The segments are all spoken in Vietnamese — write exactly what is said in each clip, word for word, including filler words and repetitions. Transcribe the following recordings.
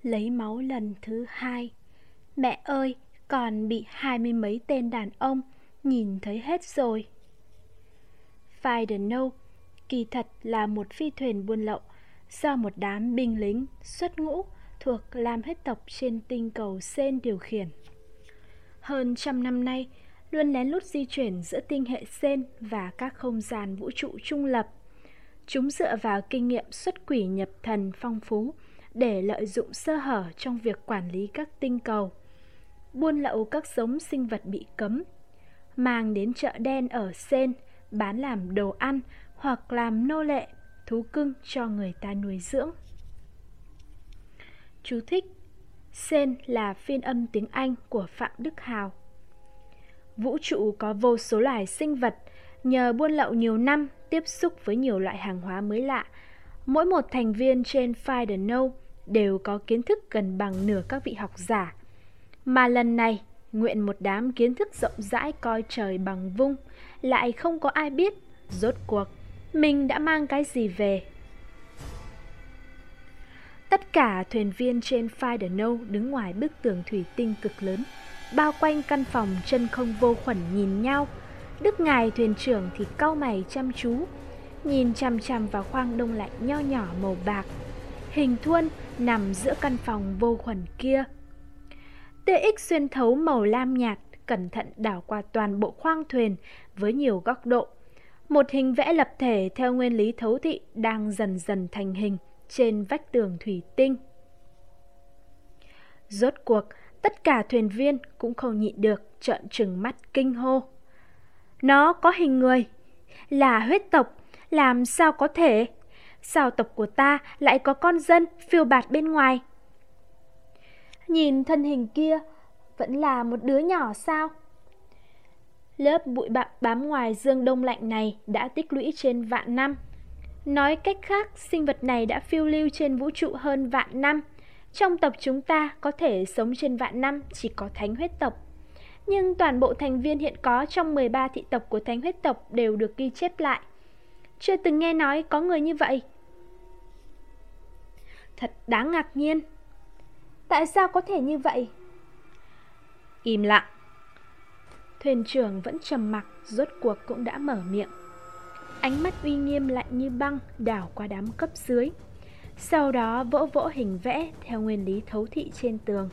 Lấy máu lần thứ hai. Mẹ ơi, còn bị hai mươi mấy tên đàn ông nhìn thấy hết rồi. Find No kỳ thật là một phi thuyền buôn lậu do một đám binh lính xuất ngũ thuộc Lam huyết tộc trên tinh cầu Sen điều khiển. Hơn trăm năm nay, luôn lén lút di chuyển giữa tinh hệ Sen và các không gian vũ trụ trung lập. Chúng dựa vào kinh nghiệm xuất quỷ nhập thần phong phú để lợi dụng sơ hở trong việc quản lý các tinh cầu, buôn lậu các giống sinh vật bị cấm, mang đến chợ đen ở Sen bán làm đồ ăn hoặc làm nô lệ, thú cưng cho người ta nuôi dưỡng. Chú thích: Sen là phiên âm tiếng Anh của Phạm Đức Hào. Vũ trụ có vô số loài sinh vật, nhờ buôn lậu nhiều năm, tiếp xúc với nhiều loại hàng hóa mới lạ. Mỗi một thành viên trên Find No đều có kiến thức gần bằng nửa các vị học giả. Mà lần này, nguyện một đám kiến thức rộng rãi coi trời bằng vung, lại không có ai biết rốt cuộc mình đã mang cái gì về. Tất cả thuyền viên trên Find No đứng ngoài bức tường thủy tinh cực lớn, bao quanh căn phòng chân không vô khuẩn nhìn nhau. Đức ngài thuyền trưởng thì cau mày chăm chú, nhìn chằm chằm vào khoang đông lạnh nho nhỏ màu bạc, hình thuôn nằm giữa căn phòng vô khuẩn kia. tê ích xuyên thấu màu lam nhạt cẩn thận đảo qua toàn bộ khoang thuyền với nhiều góc độ. Một hình vẽ lập thể theo nguyên lý thấu thị đang dần dần thành hình trên vách tường thủy tinh. Rốt cuộc, tất cả thuyền viên cũng không nhịn được trợn trừng mắt kinh hô. Nó có hình người, là huyết tộc, làm sao có thể? Sao tộc của ta lại có con dân phiêu bạt bên ngoài? Nhìn thân hình kia, vẫn là một đứa nhỏ sao? Lớp bụi bặm bám ngoài dương đông lạnh này đã tích lũy trên vạn năm. Nói cách khác, sinh vật này đã phiêu lưu trên vũ trụ hơn vạn năm. Trong tộc chúng ta có thể sống trên vạn năm chỉ có thánh huyết tộc. Nhưng toàn bộ thành viên hiện có trong mười ba thị tộc của thánh huyết tộc đều được ghi chép lại. Chưa từng nghe nói có người như vậy. Thật đáng ngạc nhiên. Tại sao có thể như vậy? Im lặng. Thuyền trưởng vẫn trầm mặc, rốt cuộc cũng đã mở miệng. Ánh mắt uy nghiêm lạnh như băng đảo qua đám cấp dưới, sau đó vỗ vỗ hình vẽ theo nguyên lý thấu thị trên tường.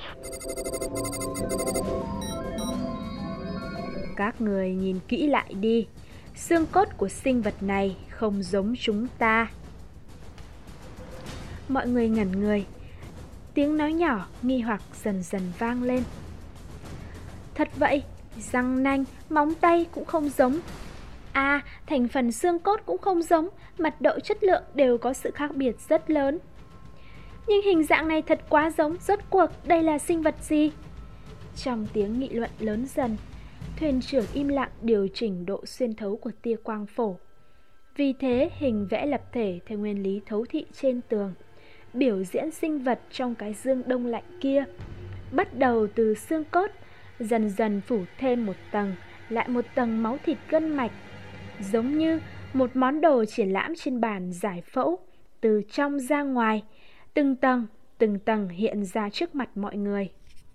Các người nhìn kỹ lại đi, xương cốt của sinh vật này không giống chúng ta. Mọi người ngẩn người, tiếng nói nhỏ nghi hoặc dần dần vang lên. Thật vậy, răng nanh, móng tay cũng không giống. À, thành phần xương cốt cũng không giống, mật độ chất lượng đều có sự khác biệt rất lớn. Nhưng hình dạng này thật quá giống, rốt cuộc đây là sinh vật gì? Trong tiếng nghị luận lớn dần, thuyền trưởng im lặng điều chỉnh độ xuyên thấu của tia quang phổ. Vì thế, hình vẽ lập thể theo nguyên lý thấu thị trên tường biểu diễn sinh vật trong cái dương đông lạnh kia, bắt đầu từ xương cốt, dần dần phủ thêm một tầng, lại một tầng máu thịt gân mạch, giống như một món đồ triển lãm trên bàn giải phẫu, từ trong ra ngoài, từng tầng, từng tầng hiện ra trước mặt mọi người.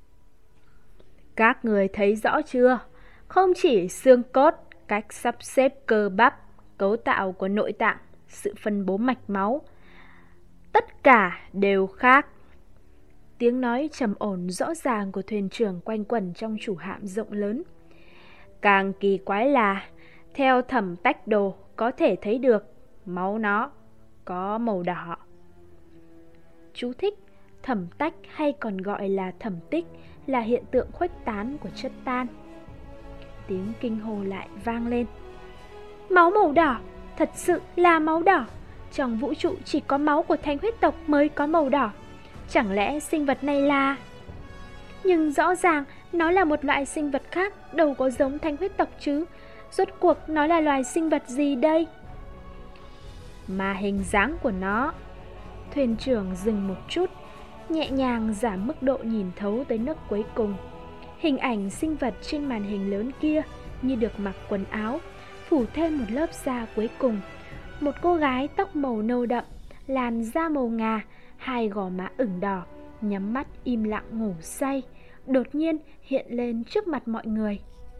Các người thấy rõ chưa? Không chỉ xương cốt, cách sắp xếp cơ bắp, cấu tạo của nội tạng, sự phân bố mạch máu, tất cả đều khác. Tiếng nói trầm ổn rõ ràng của thuyền trưởng quanh quẩn trong chủ hạm rộng lớn. Càng kỳ quái là, theo thẩm tách đồ có thể thấy được máu nó có màu đỏ. Chú thích: thẩm tách hay còn gọi là thẩm tích là hiện tượng khuếch tán của chất tan. Tiếng kinh hô lại vang lên. Máu màu đỏ, thật sự là máu đỏ. Trong vũ trụ chỉ có máu của thánh huyết tộc mới có màu đỏ. Chẳng lẽ sinh vật này là... Nhưng rõ ràng nó là một loại sinh vật khác, đâu có giống thánh huyết tộc chứ. Rốt cuộc nó là loài sinh vật gì đây? Mà hình dáng của nó... Thuyền trưởng dừng một chút, nhẹ nhàng giảm mức độ nhìn thấu tới nấc cuối cùng. Hình ảnh sinh vật trên màn hình lớn kia như được mặc quần áo, phủ thêm một lớp da cuối cùng. Một cô gái tóc màu nâu đậm, làn da màu ngà, hai gò má ửng đỏ, nhắm mắt im lặng ngủ say, đột nhiên hiện lên trước mặt mọi người.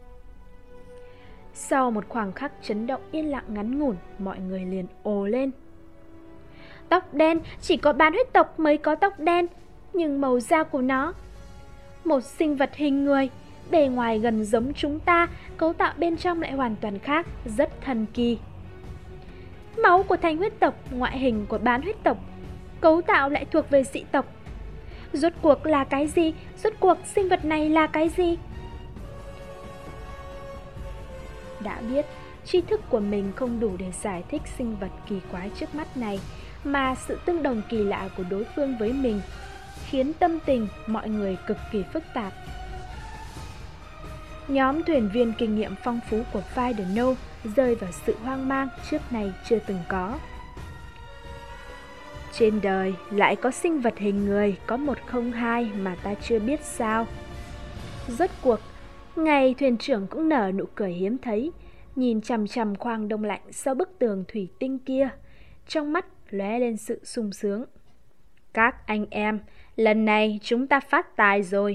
Sau một khoảng khắc chấn động yên lặng ngắn ngủn, mọi người liền ồ lên. Tóc đen, chỉ có bán huyết tộc mới có tóc đen, nhưng màu da của nó, một sinh vật hình người, bề ngoài gần giống chúng ta, cấu tạo bên trong lại hoàn toàn khác, rất thần kỳ. Máu của thanh huyết tộc, ngoại hình của bán huyết tộc, cấu tạo lại thuộc về dị tộc. Rốt cuộc là cái gì? Rốt cuộc sinh vật này là cái gì? Đã biết, tri thức của mình không đủ để giải thích sinh vật kỳ quái trước mắt này, mà sự tương đồng kỳ lạ của đối phương với mình khiến tâm tình mọi người cực kỳ phức tạp. Nhóm thuyền viên kinh nghiệm phong phú của Find the No rơi vào sự hoang mang trước nay chưa từng có. Trên đời lại có sinh vật hình người có một không hai mà ta chưa biết sao? Rốt cuộc, ngày thuyền trưởng cũng nở nụ cười hiếm thấy, nhìn chằm chằm khoang đông lạnh sau bức tường thủy tinh kia, trong mắt lóe lên sự sung sướng. Các anh em, lần này chúng ta phát tài rồi.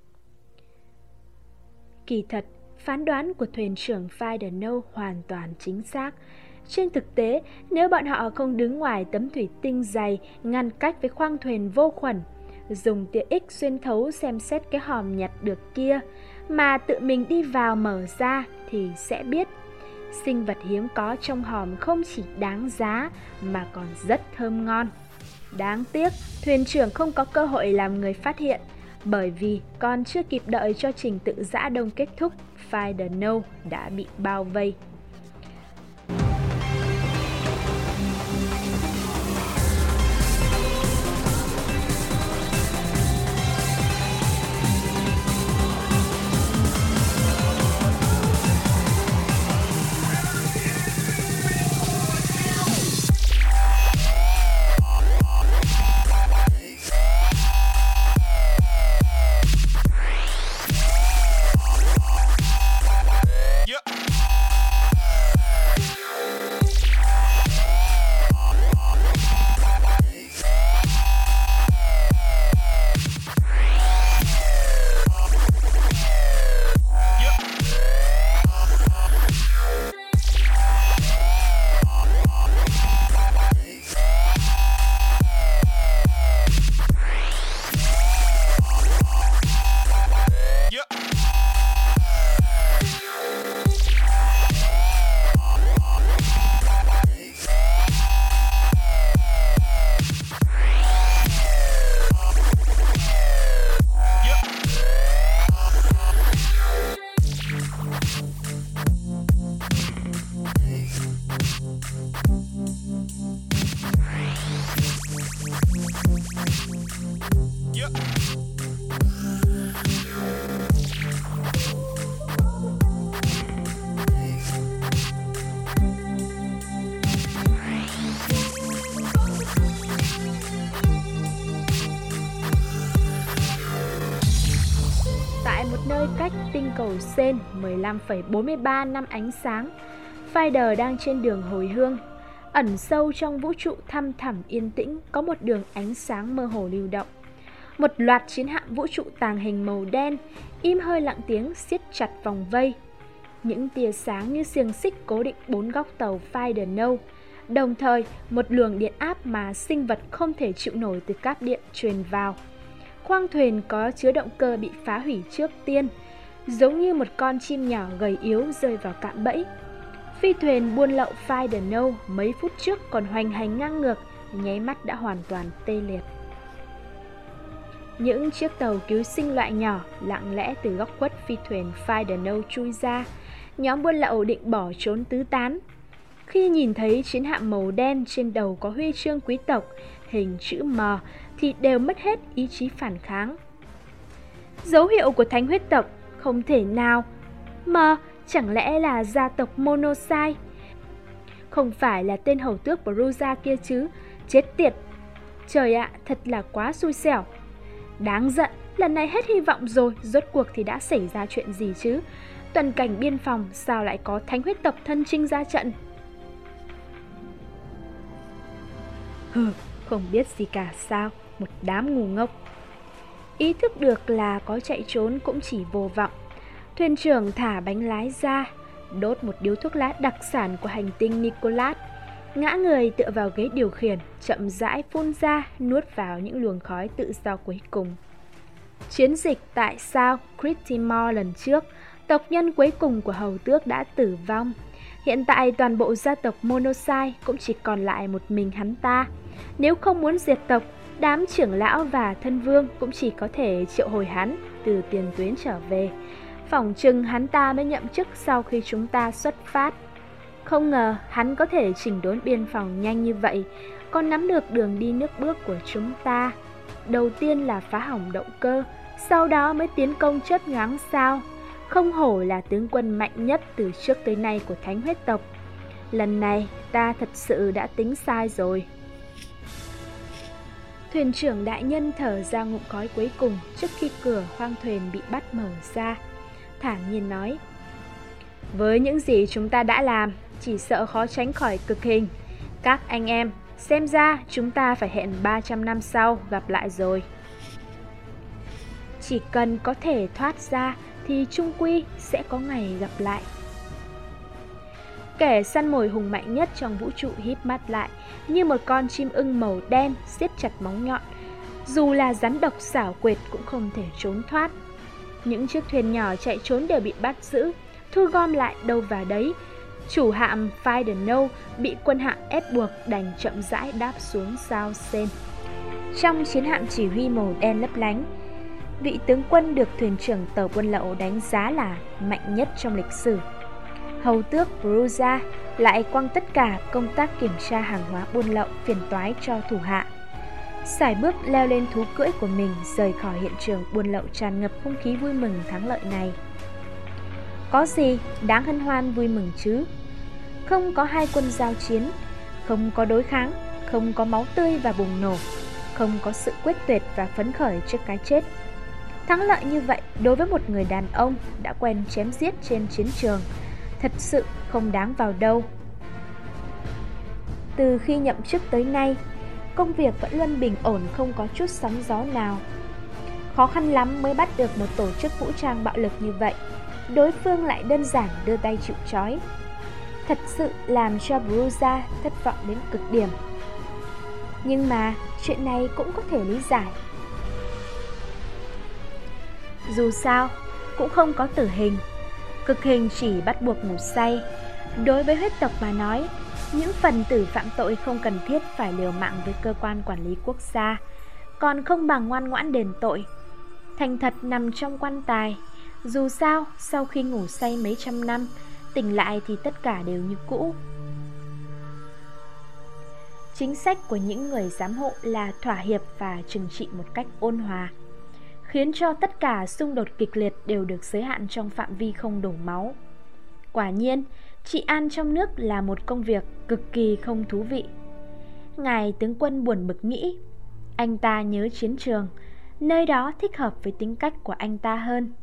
Kỳ thật, phán đoán của thuyền trưởng Find the No hoàn toàn chính xác. Trên thực tế, nếu bọn họ không đứng ngoài tấm thủy tinh dày ngăn cách với khoang thuyền vô khuẩn, dùng tia X xuyên thấu xem xét cái hòm nhặt được kia, mà tự mình đi vào mở ra thì sẽ biết sinh vật hiếm có trong hòm không chỉ đáng giá mà còn rất thơm ngon. Đáng tiếc, thuyền trưởng không có cơ hội làm người phát hiện, bởi vì còn chưa kịp đợi cho trình tự giã đông kết thúc, Find the No đã bị bao vây. Nơi cách tinh cầu Sen mười lăm phẩy bốn mươi ba năm ánh sáng, Finder đang trên đường hồi hương. Ẩn sâu trong vũ trụ thăm thẳm yên tĩnh có một đường ánh sáng mơ hồ lưu động. Một loạt chiến hạm vũ trụ tàng hình màu đen im hơi lặng tiếng siết chặt vòng vây. Những tia sáng như xiềng xích cố định bốn góc tàu Find the No. Đồng thời, một luồng điện áp mà sinh vật không thể chịu nổi từ cáp điện truyền vào. Khoang thuyền có chứa động cơ bị phá hủy trước tiên, giống như một con chim nhỏ gầy yếu rơi vào cạm bẫy. Phi thuyền buôn lậu Find the No mấy phút trước còn hoành hành ngang ngược, nháy mắt đã hoàn toàn tê liệt. Những chiếc tàu cứu sinh loại nhỏ lặng lẽ từ góc khuất phi thuyền Find the No chui ra. Nhóm buôn lậu định bỏ trốn tứ tán. Khi nhìn thấy chiến hạm màu đen trên đầu có huy chương quý tộc hình chữ M thì đều mất hết ý chí phản kháng. Dấu hiệu của thánh huyết tộc, không thể nào. M chẳng lẽ là gia tộc Monosai? Không phải là tên hầu tước Bruza kia chứ? Chết tiệt! Trời ạ, thật là quá xui xẻo. Đáng giận, lần này hết hy vọng rồi. Rốt cuộc thì đã xảy ra chuyện gì chứ? Tuần cảnh biên phòng sao lại có thánh huyết tộc thân chinh ra trận? Hừ, không biết gì cả sao? Một đám ngu ngốc. Ý thức được là có chạy trốn cũng chỉ vô vọng. Thuyền trưởng thả bánh lái ra, đốt một điếu thuốc lá đặc sản của hành tinh Nicolas, ngã người tựa vào ghế điều khiển, chậm rãi phun ra, nuốt vào những luồng khói tự do cuối cùng. Chiến dịch tại sao Crittimore lần trước, tộc nhân cuối cùng của hầu tước đã tử vong. Hiện tại toàn bộ gia tộc Monosai cũng chỉ còn lại một mình hắn ta. Nếu không muốn diệt tộc, đám trưởng lão và thân vương cũng chỉ có thể triệu hồi hắn từ tiền tuyến trở về. Phỏng chừng hắn ta mới nhậm chức sau khi chúng ta xuất phát. Không ngờ hắn có thể chỉnh đốn biên phòng nhanh như vậy, còn nắm được đường đi nước bước của chúng ta. Đầu tiên là phá hỏng động cơ, sau đó mới tiến công chớp nhoáng sao. Không hổ là tướng quân mạnh nhất từ trước tới nay của Thánh huyết tộc. Lần này ta thật sự đã tính sai rồi. Thuyền trưởng đại nhân thở ra ngụm khói cuối cùng trước khi cửa khoang thuyền bị bắt mở ra, thản nhiên nói: với những gì chúng ta đã làm, chỉ sợ khó tránh khỏi cực hình. Các anh em, xem ra chúng ta phải hẹn ba trăm năm sau gặp lại rồi. Chỉ cần có thể thoát ra thì chung quy sẽ có ngày gặp lại. Kẻ săn mồi hùng mạnh nhất trong vũ trụ híp mắt lại, như một con chim ưng màu đen siết chặt móng nhọn. Dù là rắn độc xảo quyệt cũng không thể trốn thoát. Những chiếc thuyền nhỏ chạy trốn đều bị bắt giữ, thu gom lại đâu vào đấy. Chủ hạm Fidenno bị quân hạm ép buộc đành chậm rãi đáp xuống sao Sen. Trong chiến hạm chỉ huy màu đen lấp lánh, vị tướng quân được thuyền trưởng tàu buôn lậu đánh giá là mạnh nhất trong lịch sử, hầu tước Bruza, lại quăng tất cả công tác kiểm tra hàng hóa buôn lậu phiền toái cho thủ hạ. Sải bước leo lên thú cưỡi của mình, rời khỏi hiện trường buôn lậu tràn ngập không khí vui mừng thắng lợi này. Có gì đáng hân hoan vui mừng chứ? Không có hai quân giao chiến, không có đối kháng, không có máu tươi và bùng nổ, không có sự quyết tuyệt và phấn khởi trước cái chết. Thắng lợi như vậy đối với một người đàn ông đã quen chém giết trên chiến trường thật sự không đáng vào đâu. Từ khi nhậm chức tới nay, công việc vẫn luôn bình ổn, không có chút sóng gió nào. Khó khăn lắm mới bắt được một tổ chức vũ trang bạo lực như vậy, đối phương lại đơn giản đưa tay chịu trói. Thật sự làm cho Bruza thất vọng đến cực điểm. Nhưng mà chuyện này cũng có thể lý giải. Dù sao cũng không có tử hình, cực hình chỉ bắt buộc ngủ say. Đối với huyết tộc mà nói, những phần tử phạm tội không cần thiết phải liều mạng với cơ quan quản lý quốc gia, còn không bằng ngoan ngoãn đền tội, thành thật nằm trong quan tài. Dù sao, sau khi ngủ say mấy trăm năm, tỉnh lại thì tất cả đều như cũ. Chính sách của những người giám hộ là thỏa hiệp và trừng trị một cách ôn hòa, khiến cho tất cả xung đột kịch liệt đều được giới hạn trong phạm vi không đổ máu. Quả nhiên, trị an trong nước là một công việc cực kỳ không thú vị. Ngài tướng quân buồn bực nghĩ, anh ta nhớ chiến trường, nơi đó thích hợp với tính cách của anh ta hơn.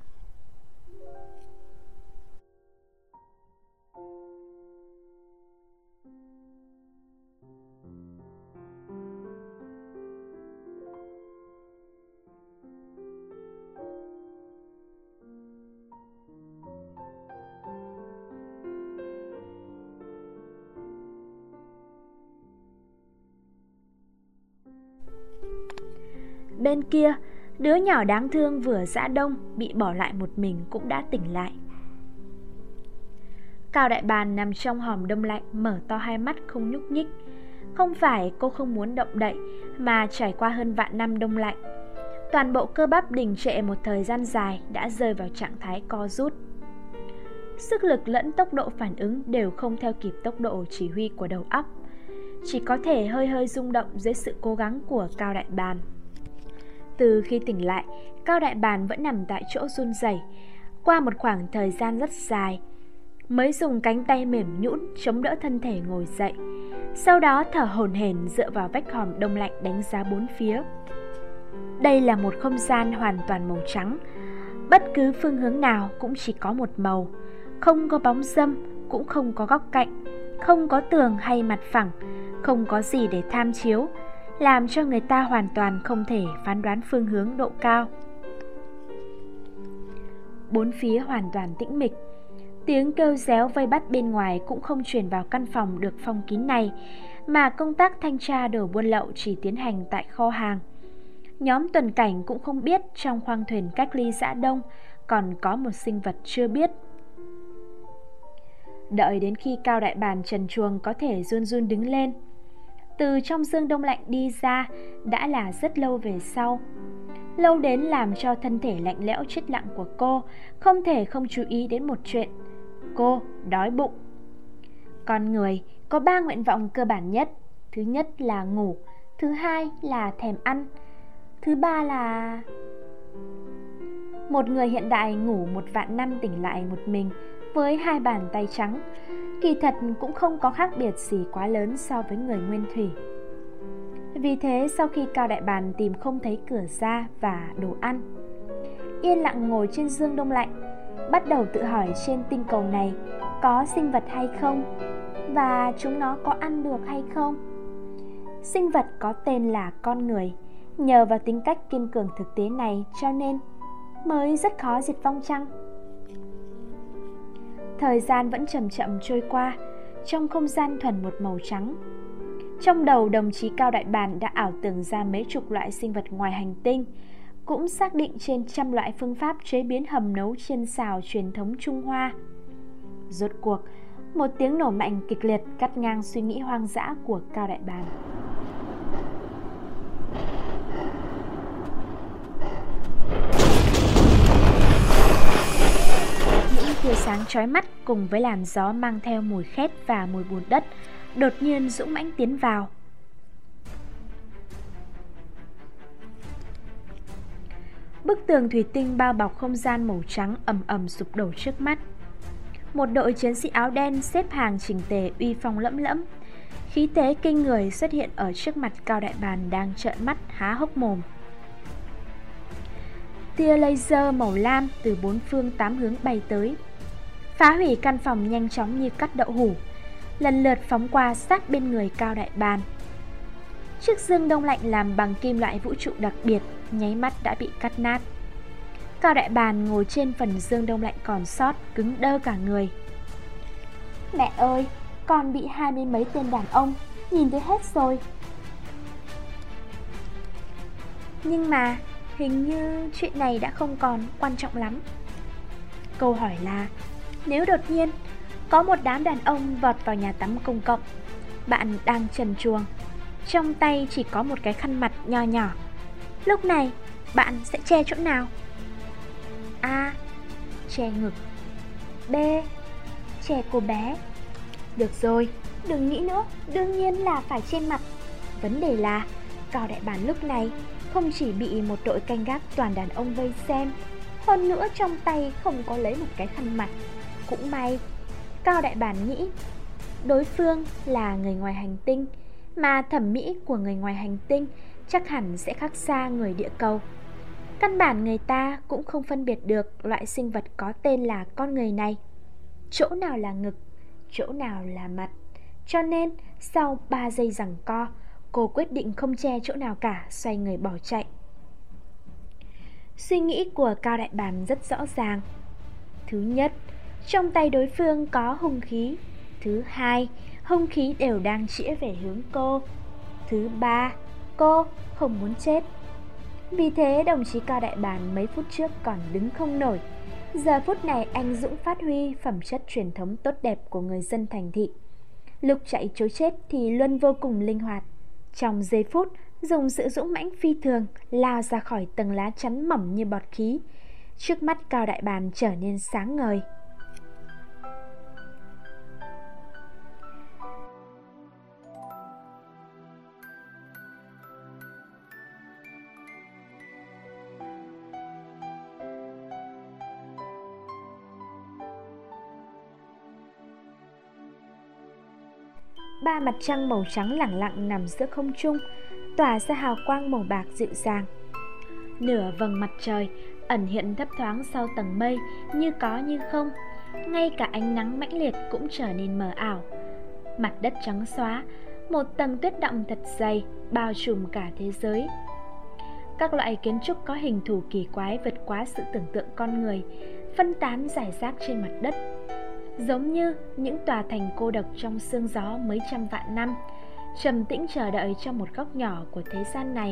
Bên kia, đứa nhỏ đáng thương vừa dã đông bị bỏ lại một mình cũng đã tỉnh lại. Cao Đại Bàn nằm trong hòm đông lạnh, mở to hai mắt không nhúc nhích. Không phải cô không muốn động đậy, mà trải qua hơn vạn năm đông lạnh, toàn bộ cơ bắp đình trệ một thời gian dài đã rơi vào trạng thái co rút. Sức lực lẫn tốc độ phản ứng đều không theo kịp tốc độ chỉ huy của đầu óc, chỉ có thể hơi hơi rung động dưới sự cố gắng của Cao Đại Bàn. Từ khi tỉnh lại, Cao Đại Bàn vẫn nằm tại chỗ run rẩy. Qua một khoảng thời gian rất dài, mới dùng cánh tay mềm nhũn chống đỡ thân thể ngồi dậy. Sau đó thở hổn hển dựa vào vách hòm đông lạnh đánh giá bốn phía. Đây là một không gian hoàn toàn màu trắng. Bất cứ phương hướng nào cũng chỉ có một màu. Không có bóng râm, cũng không có góc cạnh, không có tường hay mặt phẳng, không có gì để tham chiếu. làm cho người ta hoàn toàn không thể phán đoán phương hướng độ cao. Bốn phía hoàn toàn tĩnh mịch. Tiếng kêu réo vây bắt bên ngoài cũng không truyền vào căn phòng được phong kín này, mà công tác thanh tra đồ buôn lậu chỉ tiến hành tại kho hàng. Nhóm tuần cảnh cũng không biết trong khoang thuyền cách ly Dã Đông còn có một sinh vật chưa biết. Đợi đến khi Cao Đại Bàng trần truồng có thể run run đứng lên, từ trong dương đông lạnh đi ra đã là rất lâu về sau. Lâu đến làm cho thân thể lạnh lẽo chết lặng của cô không thể không chú ý đến một chuyện. Cô đói bụng. Con người có ba nguyện vọng cơ bản nhất. Thứ nhất là ngủ, thứ hai là thèm ăn, thứ ba là... Một người hiện đại ngủ một vạn năm tỉnh lại một mình với hai bàn tay trắng, kỳ thật cũng không có khác biệt gì quá lớn so với người nguyên thủy. Vì thế sau khi Cao Đại Bàng tìm không thấy cửa ra và đồ ăn, yên lặng ngồi trên giường đông lạnh, bắt đầu tự hỏi trên tinh cầu này có sinh vật hay không, và chúng nó có ăn được hay không. Sinh vật có tên là con người. Nhờ vào tính cách kiên cường thực tế này cho nên mới rất khó diệt vong chăng? Thời gian vẫn chậm chậm trôi qua, trong không gian thuần một màu trắng. Trong đầu đồng chí Cao Đại Bàng đã ảo tưởng ra mấy chục loại sinh vật ngoài hành tinh, cũng xác định trên trăm loại phương pháp chế biến hầm nấu chiên xào truyền thống Trung Hoa. Rốt cuộc, một tiếng nổ mạnh kịch liệt cắt ngang suy nghĩ hoang dã của Cao Đại Bàng. Những tia sáng chói mắt cùng với làn gió mang theo mùi khét và mùi bùn đất đột nhiên dũng mãnh tiến vào. Bức tường thủy tinh bao bọc không gian màu trắng ầm ầm sụp đổ trước mắt. Một đội chiến sĩ áo đen xếp hàng chỉnh tề uy phong lẫm lẫm, khí thế kinh người xuất hiện ở trước mặt Cao Đại Bàng đang trợn mắt há hốc mồm. Tia laser màu lam từ bốn phương tám hướng bay tới, phá hủy căn phòng nhanh chóng như cắt đậu hũ, lần lượt phóng qua sát bên người Cao Đại Bàng. Chiếc giường đông lạnh làm bằng kim loại vũ trụ đặc biệt nháy mắt đã bị cắt nát. Cao Đại Bàng ngồi trên phần giường đông lạnh còn sót, cứng đơ cả người. Mẹ ơi, con bị hai mươi mấy tên đàn ông nhìn thấy hết rồi. Nhưng mà hình như chuyện này đã không còn quan trọng lắm. Câu hỏi là, nếu đột nhiên có một đám đàn ông vọt vào nhà tắm công cộng, bạn đang trần truồng, trong tay chỉ có một cái khăn mặt nho nhỏ, lúc này bạn sẽ che chỗ nào? A. Che ngực. B. Che cô bé. Được rồi, đừng nghĩ nữa, đương nhiên là phải che mặt. Vấn đề là Cao Đại Bàng lúc này không chỉ bị một đội canh gác toàn đàn ông vây xem, hơn nữa trong tay không có lấy một cái khăn mặt. Cũng may, Cao Đại Bàng nghĩ đối phương là người ngoài hành tinh, mà thẩm mỹ của người ngoài hành tinh chắc hẳn sẽ khác xa người địa cầu. Căn bản người ta cũng không phân biệt được loại sinh vật có tên là con người này, chỗ nào là ngực, chỗ nào là mặt. Cho nên sau ba giây giằng co, cô quyết định không che chỗ nào cả, xoay người bỏ chạy. Suy nghĩ của Cao Đại Bàng rất rõ ràng. Thứ nhất, trong tay đối phương có hung khí. Thứ hai, hung khí đều đang chĩa về hướng cô. Thứ ba, cô không muốn chết. Vì thế đồng chí Cao Đại Bàng mấy phút trước còn đứng không nổi, giờ phút này anh dũng phát huy phẩm chất truyền thống tốt đẹp của người dân thành thị. Lúc chạy trối chết thì luôn vô cùng linh hoạt. Trong giây phút dùng sự dũng mãnh phi thường lao ra khỏi tầng lá chắn mỏng như bọt khí. Trước mắt Cao Đại Bàng trở nên sáng ngời. Ba mặt trăng màu trắng lẳng lặng nằm giữa không trung, tỏa ra hào quang màu bạc dịu dàng. Nửa vầng mặt trời ẩn hiện thấp thoáng sau tầng mây, như có như không. Ngay cả ánh nắng mãnh liệt cũng trở nên mờ ảo. Mặt đất trắng xóa, một tầng tuyết đọng thật dày bao trùm cả thế giới. Các loại kiến trúc có hình thù kỳ quái vượt quá sự tưởng tượng con người, phân tán rải rác trên mặt đất, giống như những tòa thành cô độc trong sương gió mấy trăm vạn năm, trầm tĩnh chờ đợi trong một góc nhỏ của thế gian này.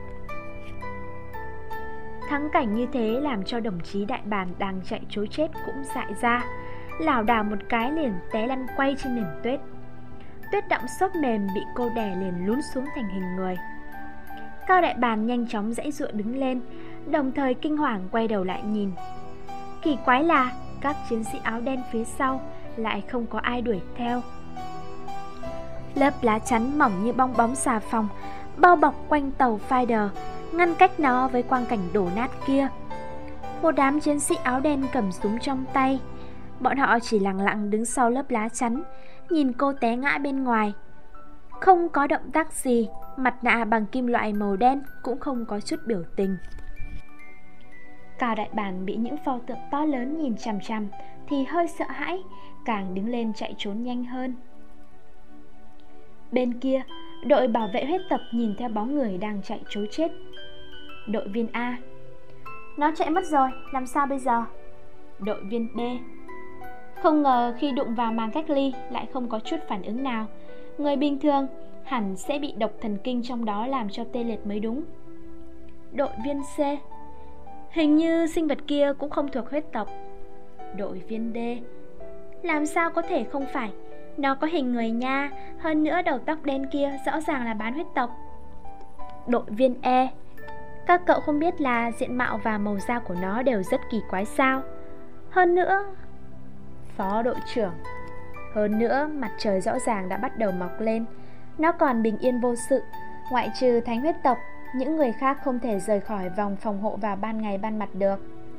Thắng cảnh như thế làm cho đồng chí đại bàng đang chạy trối chết cũng dại ra, lảo đảo một cái liền té lăn quay trên nền tuyết. Tuyết đọng xốp mềm bị cô đè liền lún xuống thành hình người. Cao đại bàng nhanh chóng giãy giụa đứng lên, đồng thời kinh hoàng quay đầu lại nhìn. Kỳ quái là các chiến sĩ áo đen phía sau lại không có ai đuổi theo. Lớp lá chắn mỏng như bong bóng xà phòng bao bọc quanh tàu Fighter, ngăn cách nó với quang cảnh đổ nát kia. Một đám chiến sĩ áo đen cầm súng trong tay. Bọn họ chỉ lặng lặng đứng sau lớp lá chắn, nhìn cô té ngã bên ngoài. Không có động tác gì, mặt nạ bằng kim loại màu đen cũng không có chút biểu tình. Cao đại bàng bị những pho tượng to lớn nhìn chằm chằm thì hơi sợ hãi, càng đứng lên chạy trốn nhanh hơn. Bên kia, đội bảo vệ huyết tộc nhìn theo bóng người đang chạy trối chết. Đội viên A: nó chạy mất rồi, làm sao bây giờ? Đội viên B: không ngờ khi đụng vào màng cách ly lại không có chút phản ứng nào. Người bình thường hẳn sẽ bị độc thần kinh trong đó làm cho tê liệt mới đúng. Đội viên C: hình như sinh vật kia cũng không thuộc huyết tộc. Đội viên D: làm sao có thể không phải, nó có hình người nha, hơn nữa đầu tóc đen kia rõ ràng là bán huyết tộc. Đội viên E: các cậu không biết là diện mạo và màu da của nó đều rất kỳ quái sao? Hơn nữa... Phó đội trưởng: hơn nữa mặt trời rõ ràng đã bắt đầu mọc lên, nó còn bình yên vô sự, ngoại trừ thánh huyết tộc, những người khác không thể rời khỏi vòng phòng hộ vào ban ngày ban mặt được.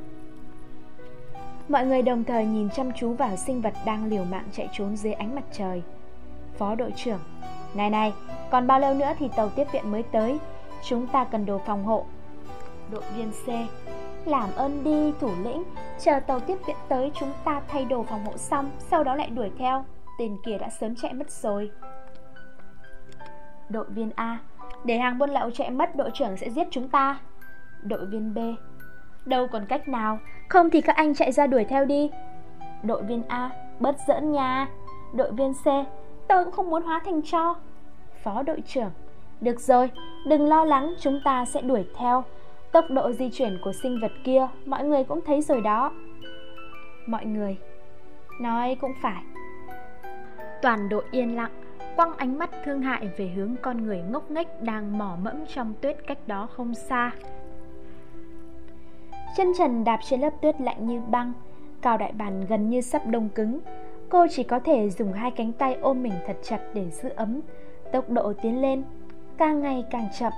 Mọi người đồng thời nhìn chăm chú vào sinh vật đang liều mạng chạy trốn dưới ánh mặt trời. Phó đội trưởng: này này, còn bao lâu nữa thì tàu tiếp viện mới tới, chúng ta cần đồ phòng hộ. Đội viên C: làm ơn đi thủ lĩnh, chờ tàu tiếp viện tới chúng ta thay đồ phòng hộ xong, sau đó lại đuổi theo, tên kia đã sớm chạy mất rồi. Đội viên A: để hàng buôn lậu chạy mất, đội trưởng sẽ giết chúng ta. Đội viên B: đâu còn cách nào, không thì các anh chạy ra đuổi theo đi. Đội viên A: bớt giỡn nha. Đội viên C: tôi cũng không muốn hóa thành tro. Phó đội trưởng: được rồi, đừng lo lắng, chúng ta sẽ đuổi theo. Tốc độ di chuyển của sinh vật kia mọi người cũng thấy rồi đó. Mọi người nói cũng phải. Toàn đội yên lặng, quăng ánh mắt thương hại về hướng con người ngốc nghếch đang mò mẫm trong tuyết cách đó không xa. Chân trần đạp trên lớp tuyết lạnh như băng, Cao đại bàng gần như sắp đông cứng. Cô chỉ có thể dùng hai cánh tay ôm mình thật chặt để giữ ấm. Tốc độ tiến lên càng ngày càng chậm.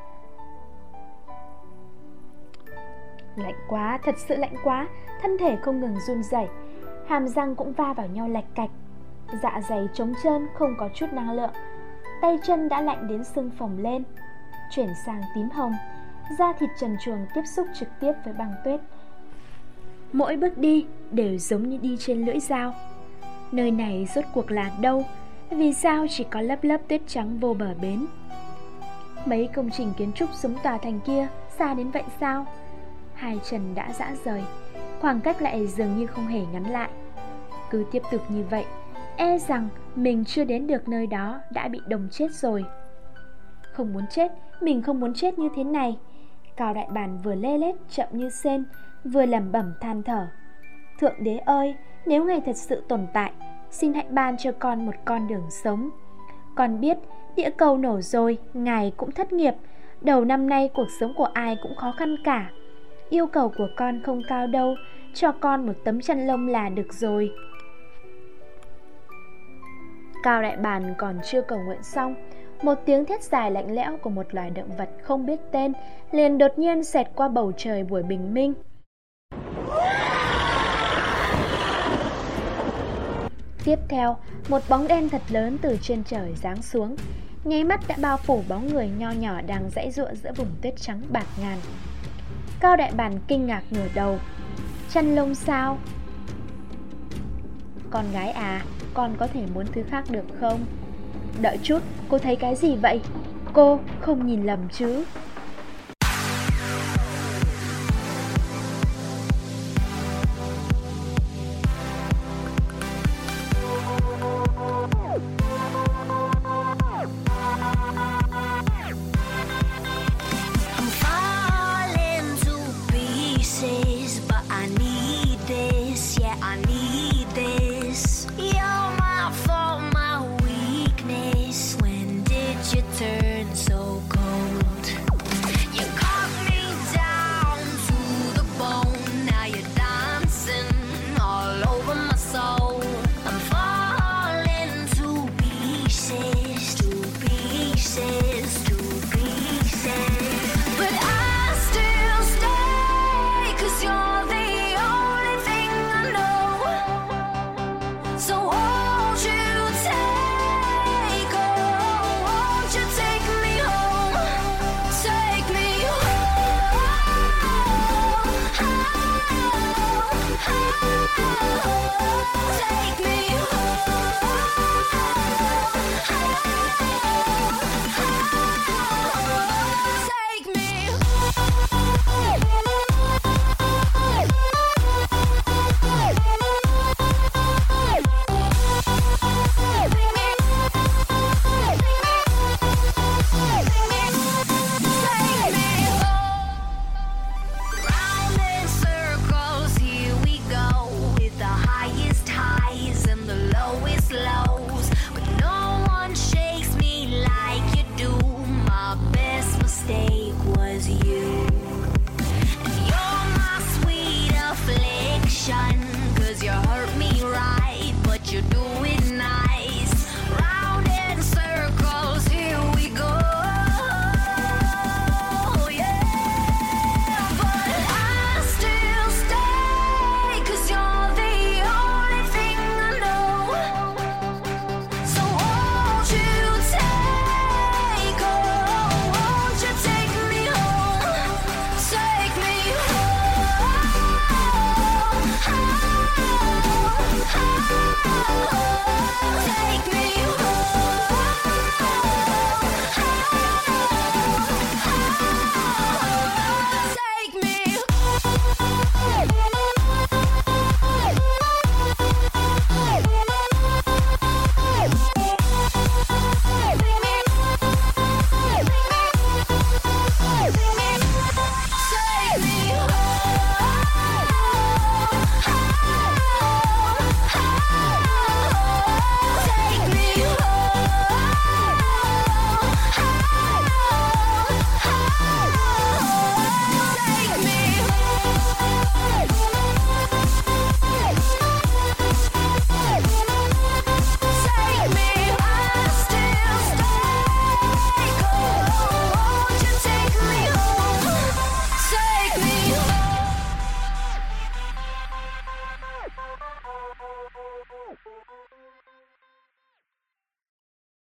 Lạnh quá, thật sự lạnh quá. Thân thể không ngừng run rẩy, hàm răng cũng va vào nhau lạch cạch. Dạ dày trống trơn, không có chút năng lượng. Tay chân đã lạnh đến sưng phồng lên, chuyển sang tím hồng. Da thịt trần truồng tiếp xúc trực tiếp với băng tuyết. Mỗi bước đi đều giống như đi trên lưỡi dao. Nơi này rốt cuộc là đâu? Vì sao chỉ có lớp lớp tuyết trắng vô bờ bến? Mấy công trình kiến trúc giống tòa thành kia xa đến vậy sao? Hai chân đã rã rời, khoảng cách lại dường như không hề ngắn lại. Cứ tiếp tục như vậy, e rằng mình chưa đến được nơi đó đã bị đông chết rồi. Không muốn chết, mình không muốn chết như thế này. Cao đại bàng vừa lê lết chậm như sên, vừa lẩm bẩm than thở. Thượng đế ơi, nếu ngài thật sự tồn tại, xin hãy ban cho con một con đường sống. Con biết địa cầu nổ rồi, ngài cũng thất nghiệp. Đầu năm nay cuộc sống của ai cũng khó khăn cả. Yêu cầu của con không cao đâu, cho con một tấm chăn lông là được rồi. Cao đại bàng còn chưa cầu nguyện xong, một tiếng thét dài lạnh lẽo của một loài động vật không biết tên liền đột nhiên xẹt qua bầu trời buổi bình minh. Tiếp theo, một bóng đen thật lớn từ trên trời giáng xuống, nháy mắt đã bao phủ bóng người nho nhỏ đang giãy giụa giữa vùng tuyết trắng bạt ngàn. Cao đại bàng kinh ngạc ngửa đầu. Chăn lông sao? Con gái à, con có thể muốn thứ khác được không? Đợi chút, cô thấy cái gì vậy? Cô không nhìn lầm chứ?